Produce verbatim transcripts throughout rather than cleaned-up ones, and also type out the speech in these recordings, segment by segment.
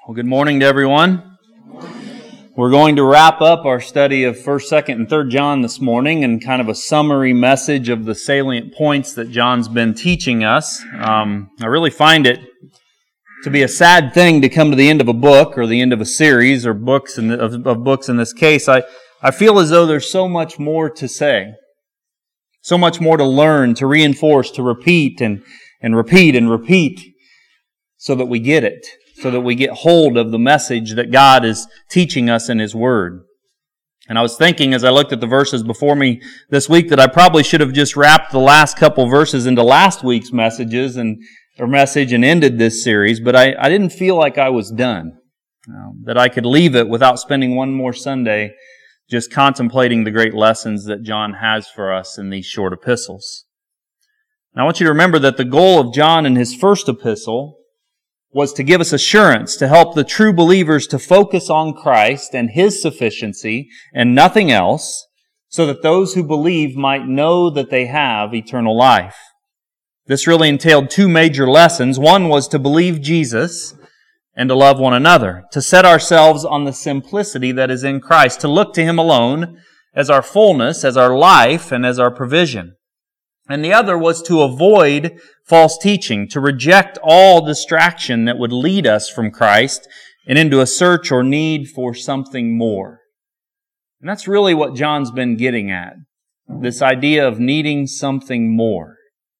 Well, good morning to everyone. We're going to wrap up our study of first, second, and third John this morning and kind of a summary message of the salient points that John's been teaching us. Um, I really find it to be a sad thing to come to the end of a book or the end of a series or books in the, of, of books in this case. I, I feel as though there's so much more to say, so much more to learn, to reinforce, to repeat and, and repeat and repeat so that we get it. So that we get hold of the message that God is teaching us in His Word. And I was thinking as I looked at the verses before me this week that I probably should have just wrapped the last couple verses into last week's messages and or message and ended this series, but I, I didn't feel like I was done. Um, that I could leave it without spending one more Sunday just contemplating the great lessons that John has for us in these short epistles. Now I want you to remember that the goal of John in his first epistle was to give us assurance, to help the true believers to focus on Christ and His sufficiency and nothing else, so that those who believe might know that they have eternal life. This really entailed two major lessons. One was to believe Jesus and to love one another, to set ourselves on the simplicity that is in Christ, to look to Him alone as our fullness, as our life, and as our provision. And the other was to avoid false teaching, to reject all distraction that would lead us from Christ and into a search or need for something more. And that's really what John's been getting at, this idea of needing something more.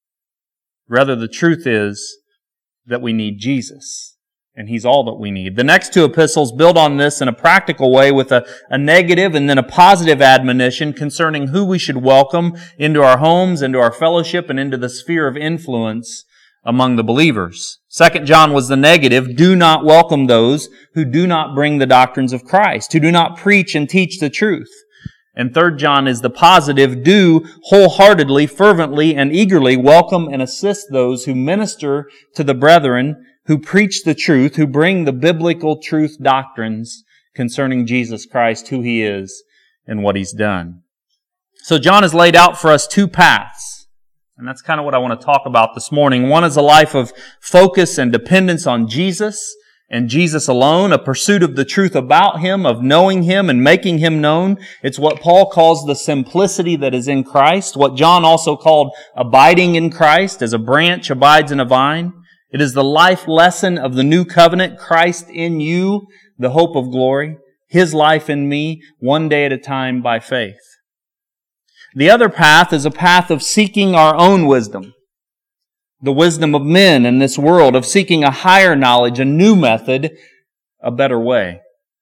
Rather, the truth is that we need Jesus, and He's all that we need. The next two epistles build on this in a practical way with a, a negative and then a positive admonition concerning who we should welcome into our homes, into our fellowship, and into the sphere of influence among the believers. Second John was the negative. Do not welcome those who do not bring the doctrines of Christ, who do not preach and teach the truth. And Third John is the positive. Do wholeheartedly, fervently, and eagerly welcome and assist those who minister to the brethren, who preach the truth, who bring the biblical truth doctrines concerning Jesus Christ, who He is, and what He's done. So John has laid out for us two paths, and that's kind of what I want to talk about this morning. One is a life of focus and dependence on Jesus and Jesus alone, a pursuit of the truth about Him, of knowing Him and making Him known. It's what Paul calls the simplicity that is in Christ, what John also called abiding in Christ, as a branch abides in a vine. It is the life lesson of the new covenant, Christ in you, the hope of glory, His life in me, one day at a time by faith. The other path is a path of seeking our own wisdom, the wisdom of men in this world, of seeking a higher knowledge, a new method, a better way.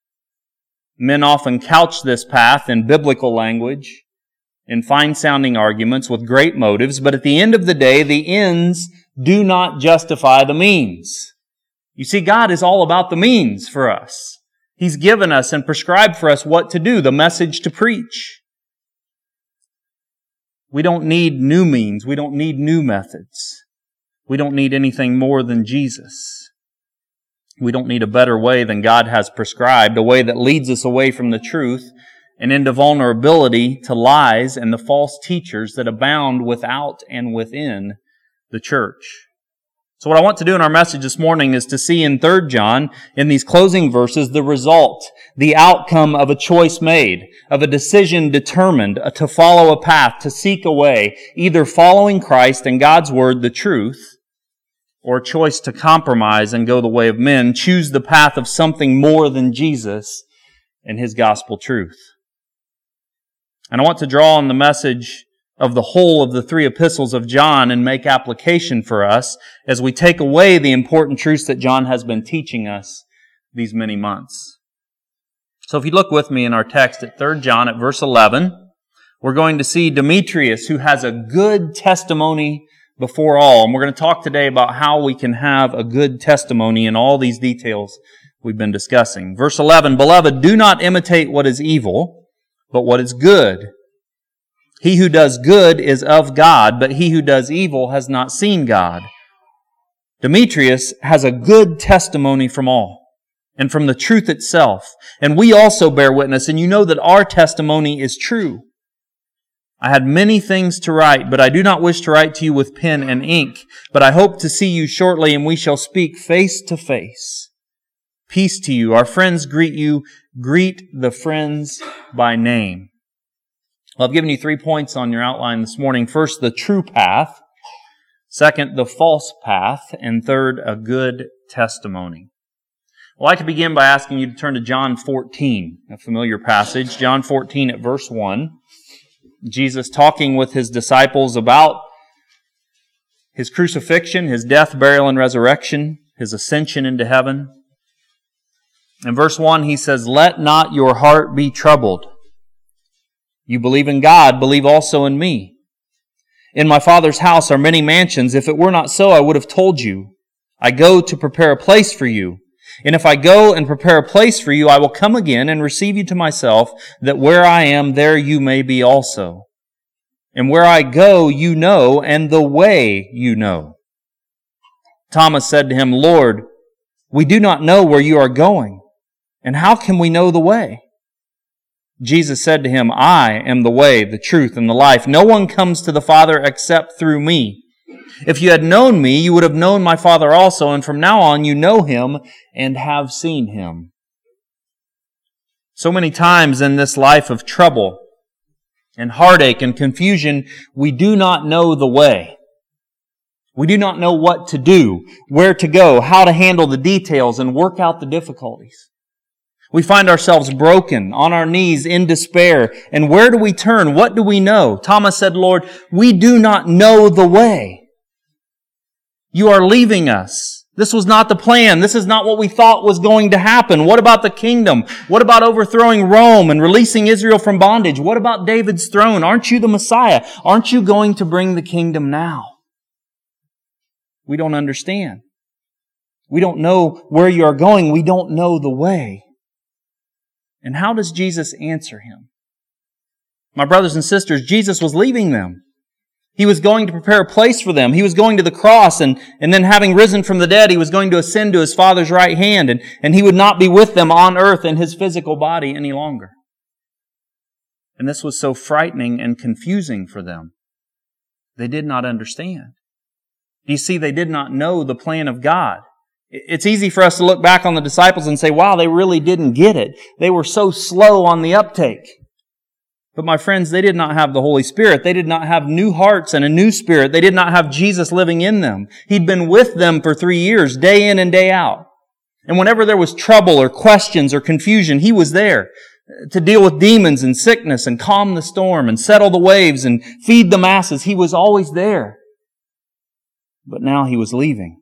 Men often couch this path in biblical language, in fine-sounding arguments with great motives, but at the end of the day, the ends do not justify the means. You see, God is all about the means for us. He's given us and prescribed for us what to do, the message to preach. We don't need new means. We don't need new methods. We don't need anything more than Jesus. We don't need a better way than God has prescribed, a way that leads us away from the truth and into vulnerability to lies and the false teachers that abound without and within the church. So what I want to do in our message this morning is to see in Third John, in these closing verses, the result, the outcome of a choice made, of a decision determined to follow a path, to seek a way, either following Christ and God's Word, the truth, or a choice to compromise and go the way of men, choose the path of something more than Jesus and His gospel truth. And I want to draw on the message of the whole of the three epistles of John and make application for us as we take away the important truths that John has been teaching us these many months. So if you look with me in our text at Third John at verse eleven, we're going to see Demetrius, who has a good testimony before all. And we're going to talk today about how we can have a good testimony in all these details we've been discussing. Verse eleven, Beloved, do not imitate what is evil, but what is good. He who does good is of God, but he who does evil has not seen God. Demetrius has a good testimony from all and from the truth itself. And we also bear witness, and you know that our testimony is true. I had many things to write, but I do not wish to write to you with pen and ink. But I hope to see you shortly, and we shall speak face to face. Peace to you. Our friends greet you. Greet the friends by name. Well, I've given you three points on your outline this morning. First, the true path. Second, the false path. And third, a good testimony. Well, I'd like to begin by asking you to turn to John fourteen, a familiar passage. John fourteen at verse one. Jesus talking with His disciples about His crucifixion, His death, burial, and resurrection, His ascension into heaven. In verse one, He says, "Let not your heart be troubled. You believe in God, believe also in me. In my Father's house are many mansions. If it were not so, I would have told you. I go to prepare a place for you. And if I go and prepare a place for you, I will come again and receive you to myself, that where I am, there you may be also. And where I go, you know, and the way you know." Thomas said to Him, "Lord, we do not know where you are going, and how can we know the way?" Jesus said to him, "I am the way, the truth, and the life. No one comes to the Father except through me. If you had known me, you would have known my Father also, and from now on you know Him and have seen Him." So many times in this life of trouble and heartache and confusion, we do not know the way. We do not know what to do, where to go, how to handle the details and work out the difficulties. We find ourselves broken, on our knees, in despair. And where do we turn? What do we know? Thomas said, "Lord, we do not know the way. You are leaving us. This was not the plan. This is not what we thought was going to happen. What about the kingdom? What about overthrowing Rome and releasing Israel from bondage? What about David's throne? Aren't you the Messiah? Aren't you going to bring the kingdom now?" We don't understand. We don't know where you are going. We don't know the way. And how does Jesus answer him? My brothers and sisters, Jesus was leaving them. He was going to prepare a place for them. He was going to the cross, and, and then having risen from the dead, He was going to ascend to His Father's right hand, and, and He would not be with them on earth in His physical body any longer. And this was so frightening and confusing for them. They did not understand. You see, they did not know the plan of God. It's easy for us to look back on the disciples and say, wow, they really didn't get it. They were so slow on the uptake. But my friends, they did not have the Holy Spirit. They did not have new hearts and a new spirit. They did not have Jesus living in them. He'd been with them for three years, day in and day out. And whenever there was trouble or questions or confusion, He was there to deal with demons and sickness and calm the storm and settle the waves and feed the masses. He was always there. But now He was leaving.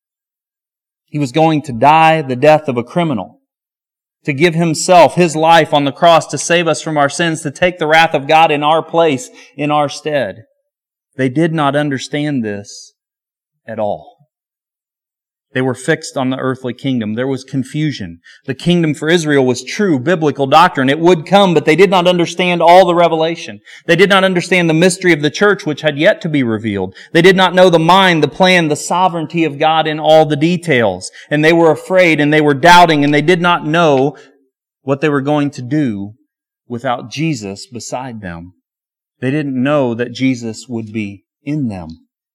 He was going to die the death of a criminal, to give Himself, His life on the cross to save us from our sins, to take the wrath of God in our place, in our stead. They did not understand this at all. They were fixed on the earthly kingdom. There was confusion. The kingdom for Israel was true biblical doctrine. It would come, but they did not understand all the revelation. They did not understand the mystery of the church, which had yet to be revealed. They did not know the mind, the plan, the sovereignty of God in all the details. And they were afraid and they were doubting and they did not know what they were going to do without Jesus beside them. They didn't know that Jesus would be in them.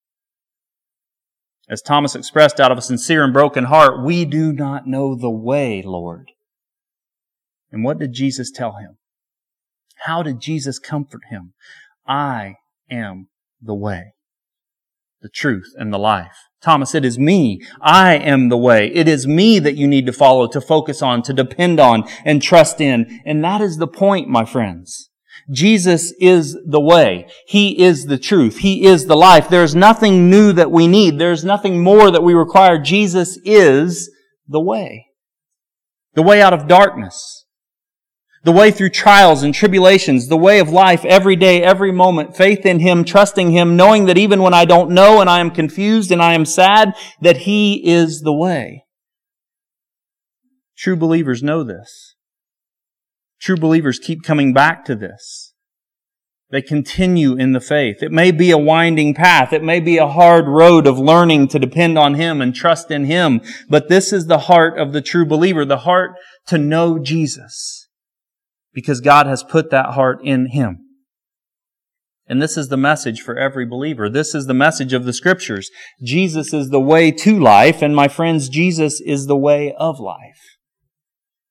As Thomas expressed out of a sincere and broken heart, "We do not know the way, Lord." And what did Jesus tell him? How did Jesus comfort him? "I am the way, the truth, and the life." Thomas, it is me. I am the way. It is me that you need to follow, to focus on, to depend on, and trust in. And that is the point, my friends. Jesus is the way. He is the truth. He is the life. There's nothing new that we need. There's nothing more that we require. Jesus is the way. The way out of darkness. The way through trials and tribulations. The way of life every day, every moment. Faith in Him, trusting Him, knowing that even when I don't know and I am confused and I am sad, that He is the way. True believers know this. True believers keep coming back to this. They continue in the faith. It may be a winding path. It may be a hard road of learning to depend on Him and trust in Him. But this is the heart of the true believer, the heart to know Jesus. Because God has put that heart in Him. And this is the message for every believer. This is the message of the Scriptures. Jesus is the way to life, and my friends, Jesus is the way of life.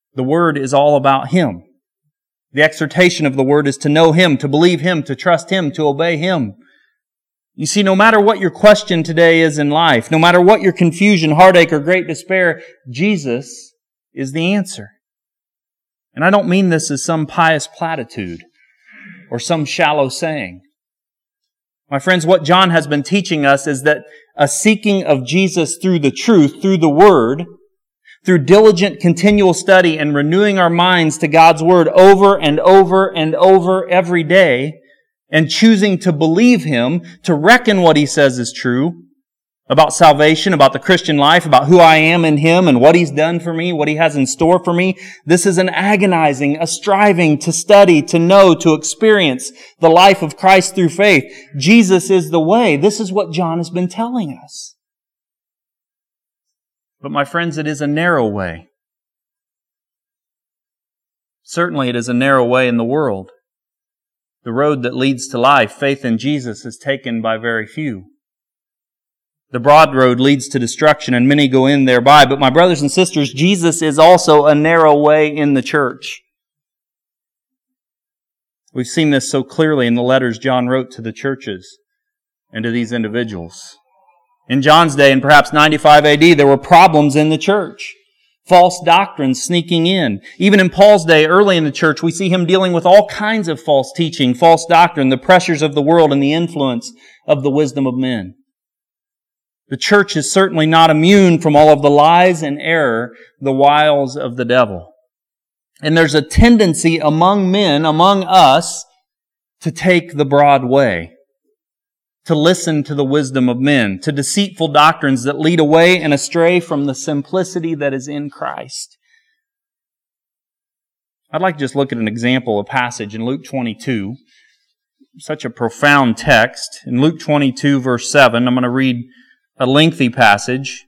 The Word is all about Him. The exhortation of the Word is to know Him, to believe Him, to trust Him, to obey Him. You see, no matter what your question today is in life, no matter what your confusion, heartache, or great despair, Jesus is the answer. And I don't mean this as some pious platitude or some shallow saying. My friends, what John has been teaching us is that a seeking of Jesus through the truth, through the Word, through diligent continual study and renewing our minds to God's Word over and over and over every day, and choosing to believe Him, to reckon what He says is true about salvation, about the Christian life, about who I am in Him and what He's done for me, what He has in store for me. This is an agonizing, a striving to study, to know, to experience the life of Christ through faith. Jesus is the way. This is what John has been telling us. But my friends, it is a narrow way. Certainly it is a narrow way in the world. The road that leads to life, faith in Jesus, is taken by very few. The broad road leads to destruction, and many go in thereby. But my brothers and sisters, Jesus is also a narrow way in the church. We've seen this so clearly in the letters John wrote to the churches and to these individuals. In John's day, in perhaps ninety-five A D, there were problems in the church. False doctrines sneaking in. Even in Paul's day, early in the church, we see him dealing with all kinds of false teaching, false doctrine, the pressures of the world, and the influence of the wisdom of men. The church is certainly not immune from all of the lies and error, the wiles of the devil. And there's a tendency among men, among us, to take the broad way, to listen to the wisdom of men, to deceitful doctrines that lead away and astray from the simplicity that is in Christ. I'd like to just look at an example, a passage in Luke twenty-two. Such a profound text. In Luke twenty-two, verse seven, I'm going to read a lengthy passage.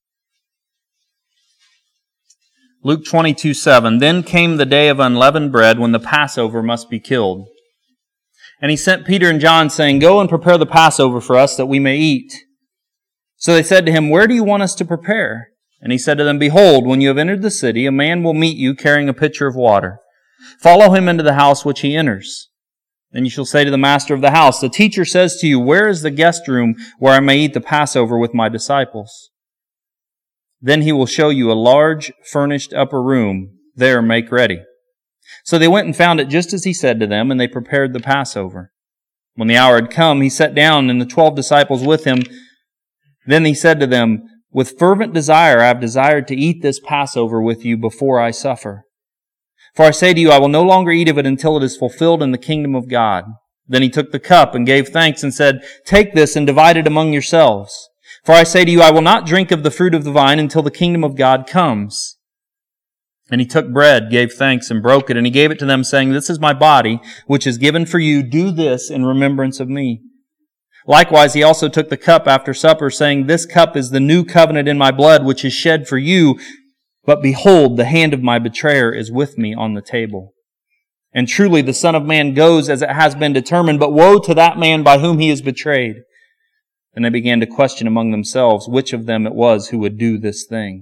Luke twenty-two, seven. Then came the day of unleavened bread when the Passover must be killed. And He sent Peter and John, saying, Go and prepare the Passover for us, that we may eat. So they said to Him, Where do you want us to prepare? And He said to them, Behold, when you have entered the city, a man will meet you carrying a pitcher of water. Follow him into the house which he enters. Then you shall say to the master of the house, The teacher says to you, Where is the guest room where I may eat the Passover with my disciples? Then he will show you a large furnished upper room. There make ready. So they went and found it just as He said to them, and they prepared the Passover. When the hour had come, He sat down, and the twelve disciples with Him. Then He said to them, With fervent desire I have desired to eat this Passover with you before I suffer. For I say to you, I will no longer eat of it until it is fulfilled in the kingdom of God. Then He took the cup and gave thanks and said, Take this and divide it among yourselves. For I say to you, I will not drink of the fruit of the vine until the kingdom of God comes. And He took bread, gave thanks, and broke it, and He gave it to them, saying, This is my body, which is given for you. Do this in remembrance of me. Likewise, He also took the cup after supper, saying, This cup is the new covenant in my blood, which is shed for you. But behold, the hand of my betrayer is with me on the table. And truly the Son of Man goes as it has been determined, but woe to that man by whom He is betrayed. And they began to question among themselves which of them it was who would do this thing.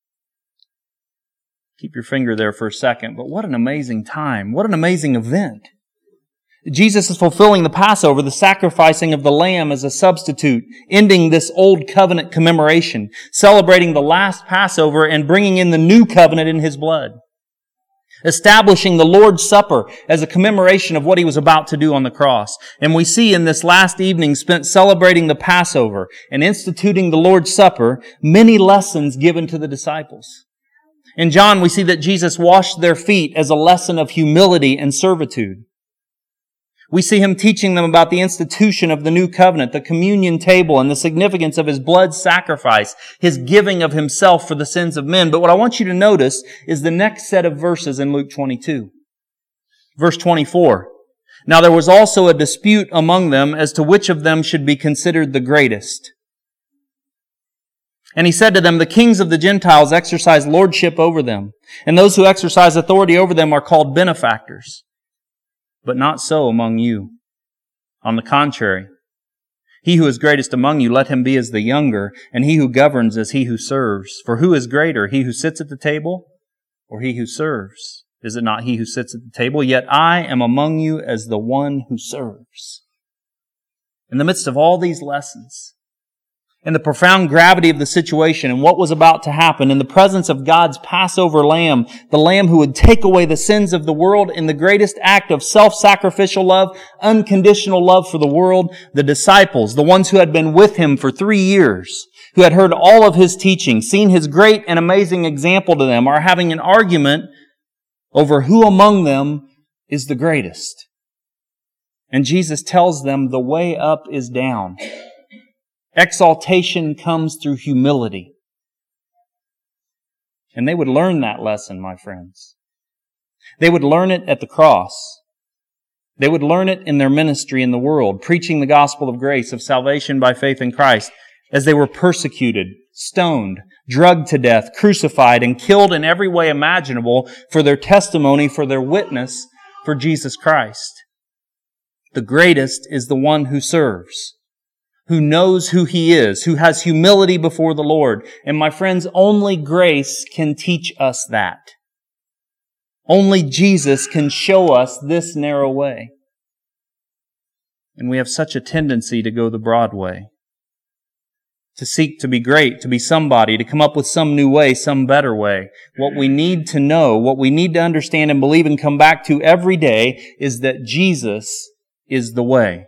Keep your finger there for a second, but what an amazing time. What an amazing event. Jesus is fulfilling the Passover, the sacrificing of the lamb as a substitute, ending this old covenant commemoration, celebrating the last Passover and bringing in the new covenant in His blood, establishing the Lord's Supper as a commemoration of what He was about to do on the cross. And we see in this last evening spent celebrating the Passover and instituting the Lord's Supper, many lessons given to the disciples. In John, we see that Jesus washed their feet as a lesson of humility and servitude. We see Him teaching them about the institution of the new covenant, the communion table, and the significance of His blood sacrifice, His giving of Himself for the sins of men. But what I want you to notice is the next set of verses in Luke twenty-two. Verse twenty-four. Now there was also a dispute among them as to which of them should be considered the greatest. And He said to them, The kings of the Gentiles exercise lordship over them, and those who exercise authority over them are called benefactors. But not so among you. On the contrary, he who is greatest among you, let him be as the younger, and he who governs as he who serves. For who is greater, he who sits at the table or he who serves? Is it not he who sits at the table? Yet I am among you as the one who serves. In the midst of all these lessons, in the profound gravity of the situation and what was about to happen, in the presence of God's Passover lamb, the lamb who would take away the sins of the world in the greatest act of self-sacrificial love, unconditional love for the world, the disciples, the ones who had been with him for three years, who had heard all of his teaching, seen his great and amazing example to them, are having an argument over who among them is the greatest. And Jesus tells them the way up is down. Exaltation comes through humility. And they would learn that lesson, my friends. They would learn it at the cross. They would learn it in their ministry in the world, preaching the gospel of grace, of salvation by faith in Christ, as they were persecuted, stoned, drugged to death, crucified, and killed in every way imaginable for their testimony, for their witness for Jesus Christ. The greatest is the one who serves, who knows who he is, who has humility before the Lord. And my friends, only grace can teach us that. Only Jesus can show us this narrow way. And we have such a tendency to go the broad way, to seek to be great, to be somebody, to come up with some new way, some better way. What we need to know, what we need to understand and believe and come back to every day is that Jesus is the way.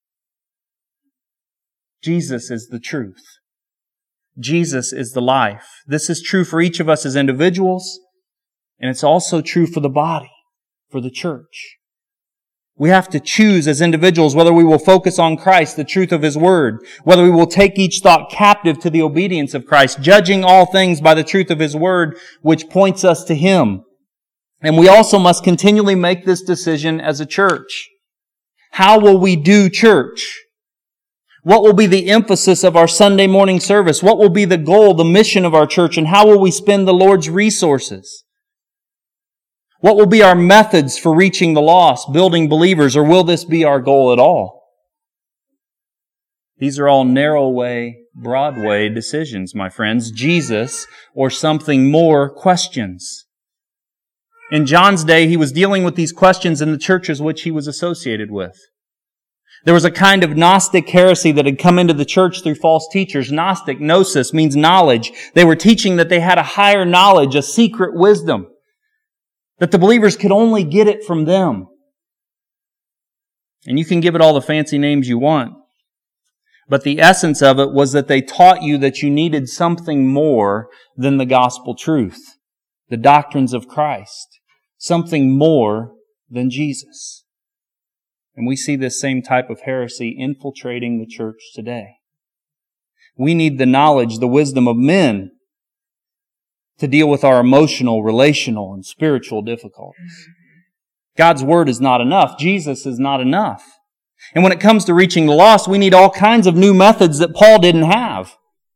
Jesus is the truth. Jesus is the life. This is true for each of us as individuals, and it's also true for the body, for the church. We have to choose as individuals whether we will focus on Christ, the truth of His Word, whether we will take each thought captive to the obedience of Christ, judging all things by the truth of His Word, which points us to Him. And we also must continually make this decision as a church. How will we do church? What will be the emphasis of our Sunday morning service? What will be the goal, the mission of our church, and how will we spend the Lord's resources? What will be our methods for reaching the lost, building believers, or will this be our goal at all? These are all narrow way, broad way decisions, my friends. Jesus or something more questions. In John's day, he was dealing with these questions in the churches which he was associated with. There was a kind of Gnostic heresy that had come into the church through false teachers. Gnostic, gnosis, means knowledge. They were teaching that they had a higher knowledge, a secret wisdom, that the believers could only get it from them. And you can give it all the fancy names you want. But the essence of it was that they taught you that you needed something more than the gospel truth, the doctrines of Christ, something more than Jesus. And we see this same type of heresy infiltrating the church today. We need the knowledge, the wisdom of men to deal with our emotional, relational, and spiritual difficulties. God's Word is not enough. Jesus is not enough. And when it comes to reaching the lost, we need all kinds of new methods that Paul didn't have.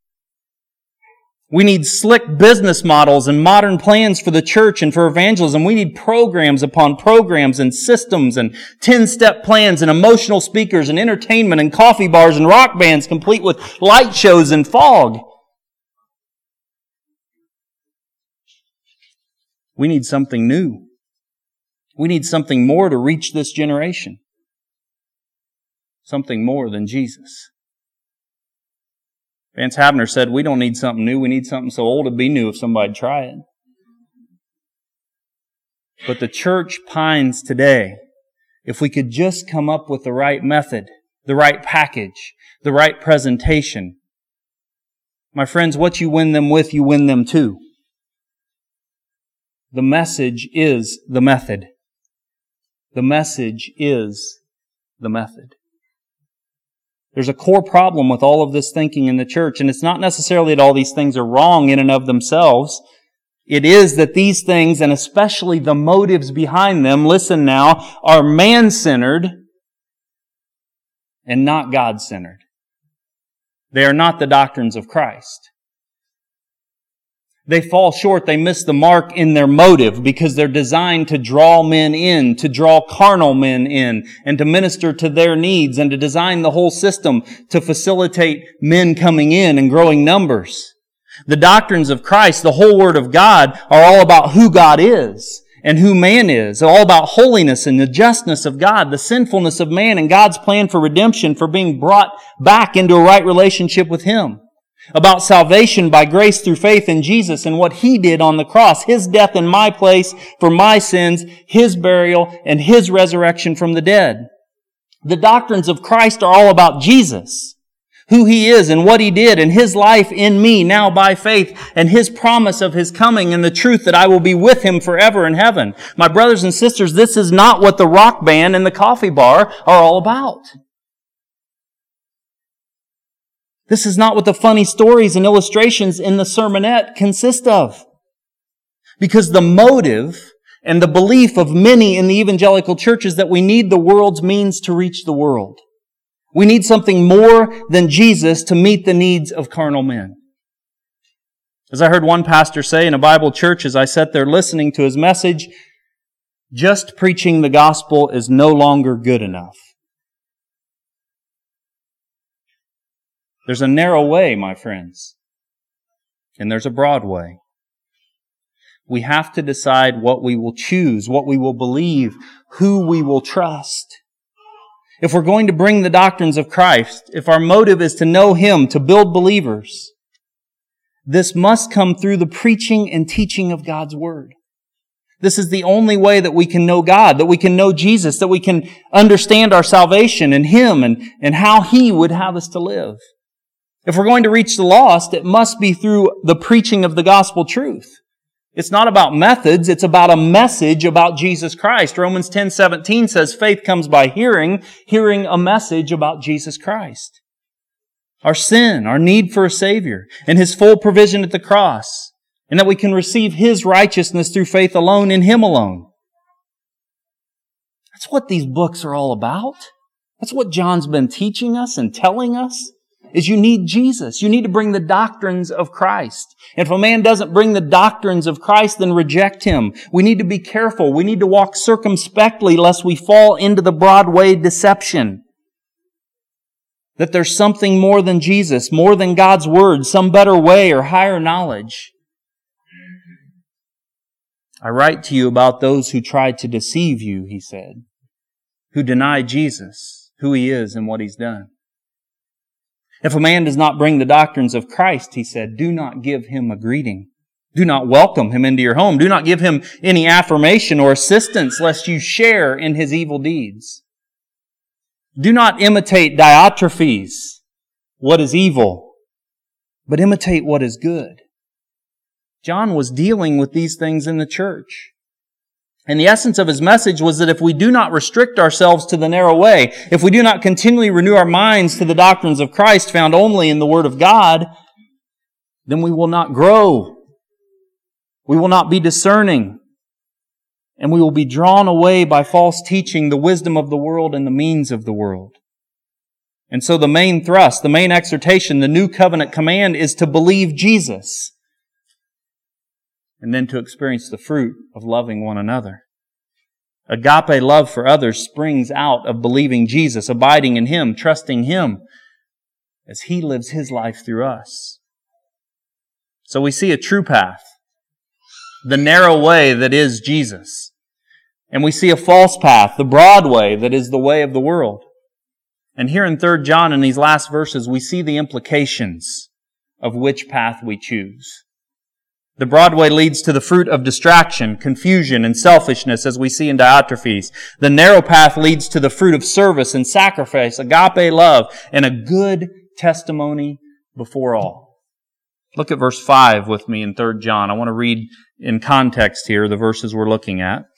We need slick business models and modern plans for the church and for evangelism. We need programs upon programs and systems and ten-step plans and emotional speakers and entertainment and coffee bars and rock bands complete with light shows and fog. We need something new. We need something more to reach this generation. Something more than Jesus. Vance Havner said, we don't need something new. We need something so old it'd be new if somebody'd try it. But the church pines today. If we could just come up with the right method, the right package, the right presentation. My friends, what you win them with, you win them to. The message is the method. The message is the method. There's a core problem with all of this thinking in the church, and it's not necessarily that all these things are wrong in and of themselves. It is that these things, and especially the motives behind them, listen now, are man-centered and not God-centered. They are not the doctrines of Christ. They fall short, they miss the mark in their motive because they're designed to draw men in, to draw carnal men in, and to minister to their needs, and to design the whole system to facilitate men coming in and growing numbers. The doctrines of Christ, the whole Word of God, are all about who God is and who man is. All about holiness and the justness of God, the sinfulness of man, and God's plan for redemption, for being brought back into a right relationship with Him. About salvation by grace through faith in Jesus and what He did on the cross, His death in my place for my sins, His burial, and His resurrection from the dead. The doctrines of Christ are all about Jesus, who He is and what He did, and His life in me now by faith, and His promise of His coming, and the truth that I will be with Him forever in heaven. My brothers and sisters, this is not what the rock band and the coffee bar are all about. This is not what the funny stories and illustrations in the sermonette consist of. Because the motive and the belief of many in the evangelical church is that we need the world's means to reach the world. We need something more than Jesus to meet the needs of carnal men. As I heard one pastor say in a Bible church as I sat there listening to his message, just preaching the gospel is no longer good enough. There's a narrow way, my friends, and there's a broad way. We have to decide what we will choose, what we will believe, who we will trust. If we're going to bring the doctrines of Christ, if our motive is to know Him, to build believers, this must come through the preaching and teaching of God's Word. This is the only way that we can know God, that we can know Jesus, that we can understand our salvation and Him and, and how He would have us to live. If we're going to reach the lost, it must be through the preaching of the gospel truth. It's not about methods, it's about a message about Jesus Christ. Romans ten seventeen says faith comes by hearing, hearing a message about Jesus Christ. Our sin, our need for a Savior, and His full provision at the cross, and that we can receive His righteousness through faith alone in Him alone. That's what these books are all about. That's what John's been teaching us and telling us. Is you need Jesus. You need to bring the doctrines of Christ. And if a man doesn't bring the doctrines of Christ, then reject him. We need to be careful. We need to walk circumspectly lest we fall into the Broadway deception. That there's something more than Jesus, more than God's Word, some better way or higher knowledge. I write to you about those who tried to deceive you, he said, who deny Jesus, who He is and what He's done. If a man does not bring the doctrines of Christ, he said, do not give him a greeting. Do not welcome him into your home. Do not give him any affirmation or assistance, lest you share in his evil deeds. Do not imitate Diotrephes, what is evil, but imitate what is good. John was dealing with these things in the church. And the essence of his message was that if we do not restrict ourselves to the narrow way, if we do not continually renew our minds to the doctrines of Christ found only in the Word of God, then we will not grow. We will not be discerning. And we will be drawn away by false teaching, the wisdom of the world and the means of the world. And so the main thrust, the main exhortation, the new covenant command is to believe Jesus. And then to experience the fruit of loving one another. Agape love for others springs out of believing Jesus, abiding in Him, trusting Him as He lives His life through us. So we see a true path, the narrow way that is Jesus. And we see a false path, the broad way that is the way of the world. And here in Third John, in these last verses, we see the implications of which path we choose. The broad way leads to the fruit of distraction, confusion, and selfishness, as we see in Diotrephes. The narrow path leads to the fruit of service and sacrifice, agape love, and a good testimony before all. Look at verse five with me in Third John. I want to read in context here the verses we're looking at.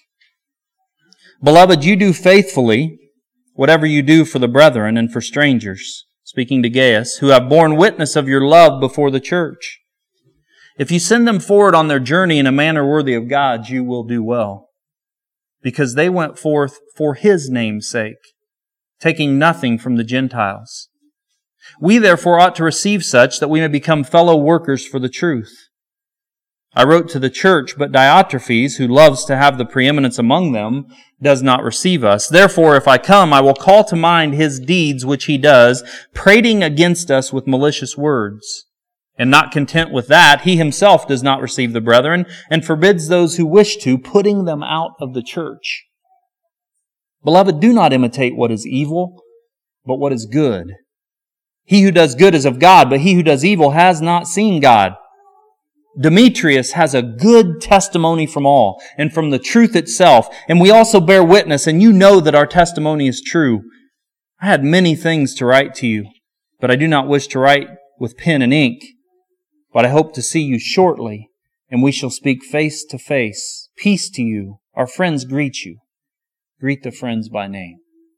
Beloved, you do faithfully whatever you do for the brethren and for strangers, speaking to Gaius, who have borne witness of your love before the church. If you send them forward on their journey in a manner worthy of God, you will do well, because they went forth for His name's sake, taking nothing from the Gentiles. We therefore ought to receive such that we may become fellow workers for the truth. I wrote to the church, but Diotrephes, who loves to have the preeminence among them, does not receive us. Therefore, if I come, I will call to mind his deeds which he does, prating against us with malicious words. And not content with that, he himself does not receive the brethren and forbids those who wish to, putting them out of the church. Beloved, do not imitate what is evil, but what is good. He who does good is of God, but he who does evil has not seen God. Demetrius has a good testimony from all and from the truth itself, and we also bear witness, and you know that our testimony is true. I had many things to write to you, but I do not wish to write with pen and ink. But I hope to see you shortly, and we shall speak face to face. Peace to you. Our friends greet you. Greet the friends by name.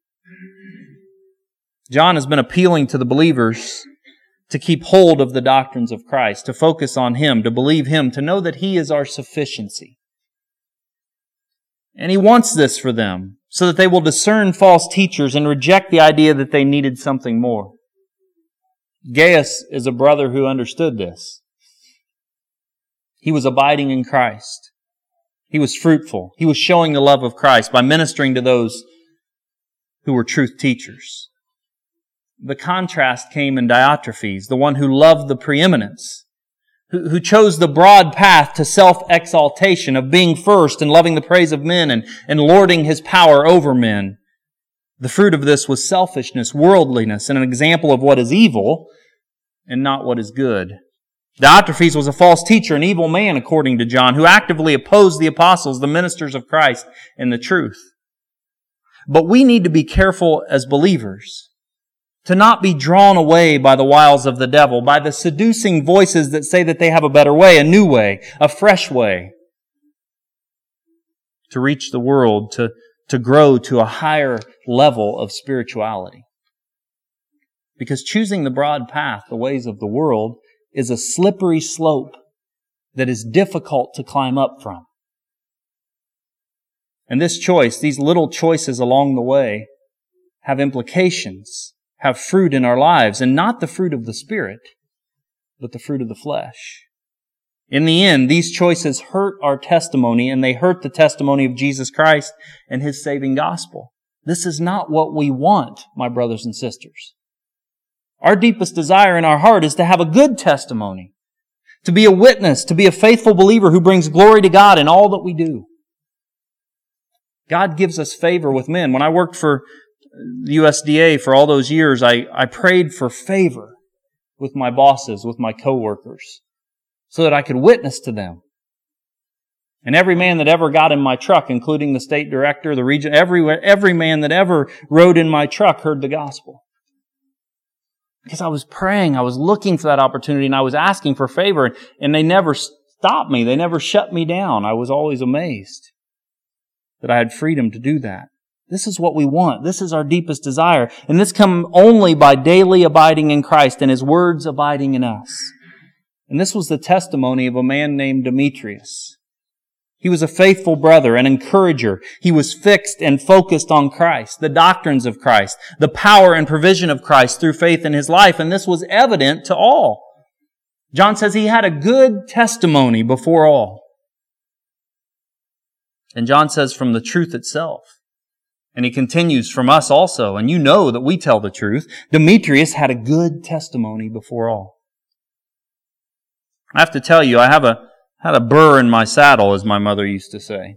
John has been appealing to the believers to keep hold of the doctrines of Christ, to focus on Him, to believe Him, to know that He is our sufficiency. And he wants this for them, so that they will discern false teachers and reject the idea that they needed something more. Gaius is a brother who understood this. He was abiding in Christ. He was fruitful. He was showing the love of Christ by ministering to those who were truth teachers. The contrast came in Diotrephes, the one who loved the preeminence, who, who chose the broad path to self-exaltation, of being first and loving the praise of men and, and lording his power over men. The fruit of this was selfishness, worldliness, and an example of what is evil and not what is good. Diotrephes was a false teacher, an evil man, according to John, who actively opposed the apostles, the ministers of Christ, and the truth. But we need to be careful as believers to not be drawn away by the wiles of the devil, by the seducing voices that say that they have a better way, a new way, a fresh way to reach the world, to, to grow to a higher level of spirituality. Because choosing the broad path, the ways of the world, is a slippery slope that is difficult to climb up from. And this choice, these little choices along the way, have implications, have fruit in our lives, and not the fruit of the Spirit, but the fruit of the flesh. In the end, these choices hurt our testimony, and they hurt the testimony of Jesus Christ and His saving gospel. This is not what we want, my brothers and sisters. Our deepest desire in our heart is to have a good testimony, to be a witness, to be a faithful believer who brings glory to God in all that we do. God gives us favor with men. When I worked for the U S D A for all those years, I, I prayed for favor with my bosses, with my coworkers, so that I could witness to them. And every man that ever got in my truck, including the state director, the region, every, every man that ever rode in my truck heard the gospel. Because I was praying, I was looking for that opportunity, and I was asking for favor, and they never stopped me. They never shut me down. I was always amazed that I had freedom to do that. This is what we want. This is our deepest desire. And this comes only by daily abiding in Christ and His words abiding in us. And this was the testimony of a man named Demetrius. He was a faithful brother, an encourager. He was fixed and focused on Christ, the doctrines of Christ, the power and provision of Christ through faith in his life, and this was evident to all. John says he had a good testimony before all. And John says from the truth itself. And he continues from us also, and you know that we tell the truth. Demetrius had a good testimony before all. I have to tell you, I have a had a burr in my saddle, as my mother used to say.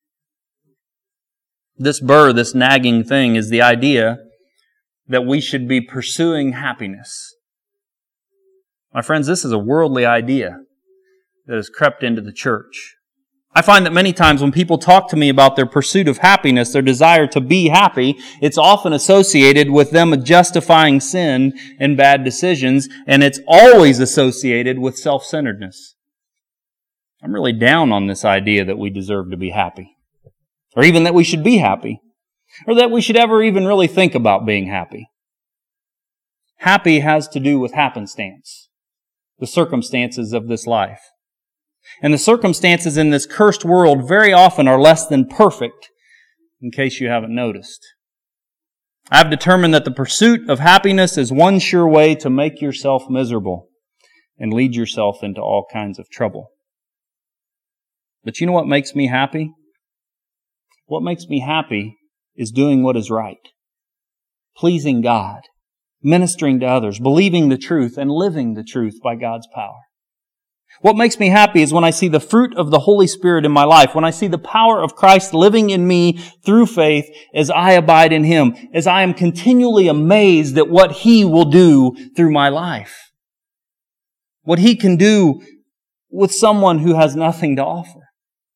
This burr, this nagging thing, is the idea that we should be pursuing happiness. My friends, this is a worldly idea that has crept into the church. I find that many times when people talk to me about their pursuit of happiness, their desire to be happy, it's often associated with them justifying sin and bad decisions, and it's always associated with self-centeredness. I'm really down on this idea that we deserve to be happy, or even that we should be happy, or that we should ever even really think about being happy. Happy has to do with happenstance, the circumstances of this life. And the circumstances in this cursed world very often are less than perfect, in case you haven't noticed. I've determined that the pursuit of happiness is one sure way to make yourself miserable and lead yourself into all kinds of trouble. But you know what makes me happy? What makes me happy is doing what is right, pleasing God, ministering to others, believing the truth, and living the truth by God's power. What makes me happy is when I see the fruit of the Holy Spirit in my life, when I see the power of Christ living in me through faith as I abide in Him, as I am continually amazed at what He will do through my life. What He can do with someone who has nothing to offer.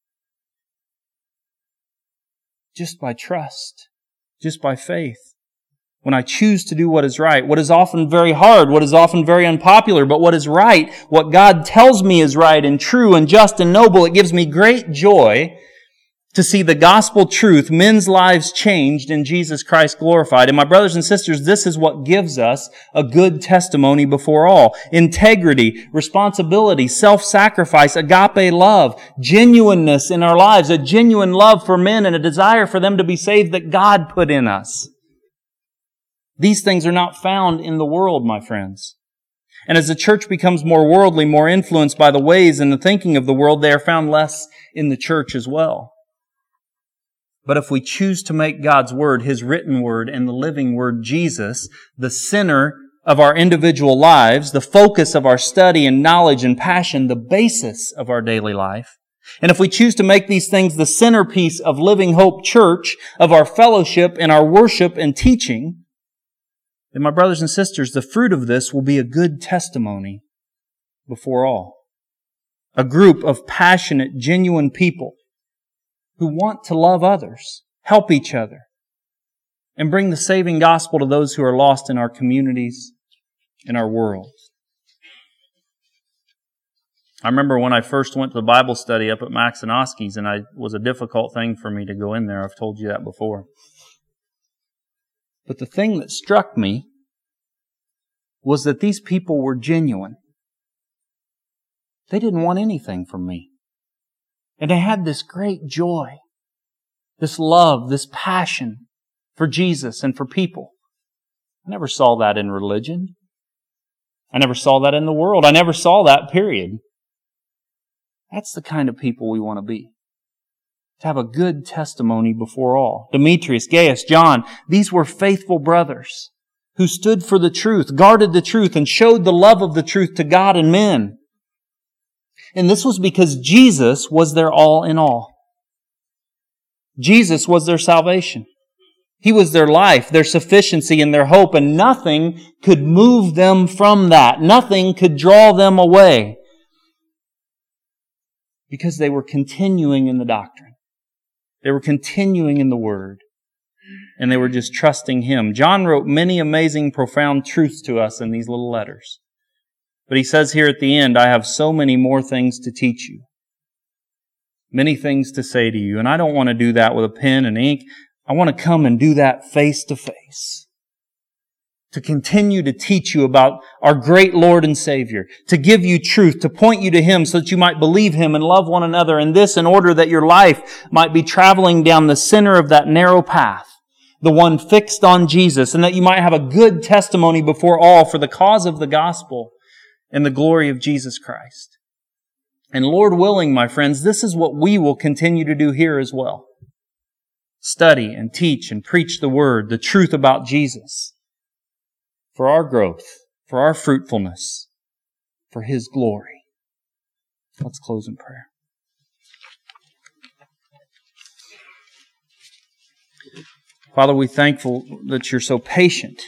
Just by trust, just by faith. When I choose to do what is right, what is often very hard, what is often very unpopular, but what is right, what God tells me is right and true and just and noble, it gives me great joy to see the gospel truth, men's lives changed and Jesus Christ glorified. And my brothers and sisters, this is what gives us a good testimony before all. Integrity, responsibility, self-sacrifice, agape love, genuineness in our lives, a genuine love for men and a desire for them to be saved that God put in us. These things are not found in the world, my friends. And as the church becomes more worldly, more influenced by the ways and the thinking of the world, they are found less in the church as well. But if we choose to make God's Word, His written Word, and the living Word, Jesus, the center of our individual lives, the focus of our study and knowledge and passion, the basis of our daily life, and if we choose to make these things the centerpiece of Living Hope Church, of our fellowship and our worship and teaching, then my brothers and sisters, the fruit of this will be a good testimony before all. A group of passionate, genuine people who want to love others, help each other, and bring the saving gospel to those who are lost in our communities, in our world. I remember when I first went to the Bible study up at Maxinoski's, and I, it was a difficult thing for me to go in there. I've told you that before. But the thing that struck me was that these people were genuine. They didn't want anything from me. And they had this great joy, this love, this passion for Jesus and for people. I never saw that in religion. I never saw that in the world. I never saw that, period. That's the kind of people we want to be. To have a good testimony before all. Demetrius, Gaius, John, these were faithful brothers who stood for the truth, guarded the truth, and showed the love of the truth to God and men. And this was because Jesus was their all in all. Jesus was their salvation. He was their life, their sufficiency, and their hope, and nothing could move them from that. Nothing could draw them away. Because they were continuing in the doctrine. They were continuing in the Word. And they were just trusting Him. John wrote many amazing, profound truths to us in these little letters. But he says here at the end, I have so many more things to teach you. Many things to say to you. And I don't want to do that with a pen and ink. I want to come and do that face to face. To continue to teach you about our great Lord and Savior. To give you truth. To point you to Him so that you might believe Him and love one another. And this in order that your life might be traveling down the center of that narrow path. The one fixed on Jesus. And that you might have a good testimony before all for the cause of the gospel. And the glory of Jesus Christ. And Lord willing, my friends, this is what we will continue to do here as well. Study and teach and preach the Word, the truth about Jesus. For our growth, for our fruitfulness, for His glory. Let's close in prayer. Father, we're thankful that You're so patient.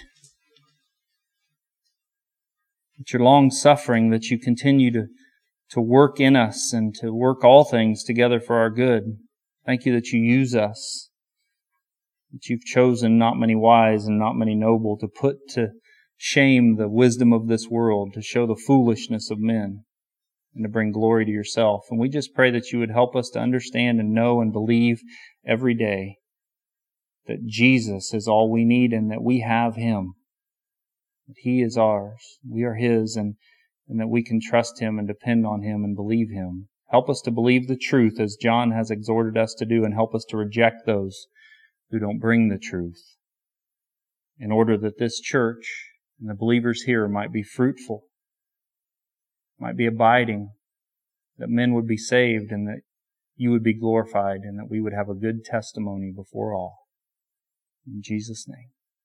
That You're long-suffering, that You continue to, to work in us and to work all things together for our good. Thank You that You use us, that You've chosen not many wise and not many noble to put to shame the wisdom of this world, to show the foolishness of men, and to bring glory to Yourself. And we just pray that You would help us to understand and know and believe every day that Jesus is all we need and that we have Him. That He is ours, we are His, and, and that we can trust Him and depend on Him and believe Him. Help us to believe the truth as John has exhorted us to do, and help us to reject those who don't bring the truth, in order that this church and the believers here might be fruitful, might be abiding, that men would be saved and that You would be glorified and that we would have a good testimony before all. In Jesus' name.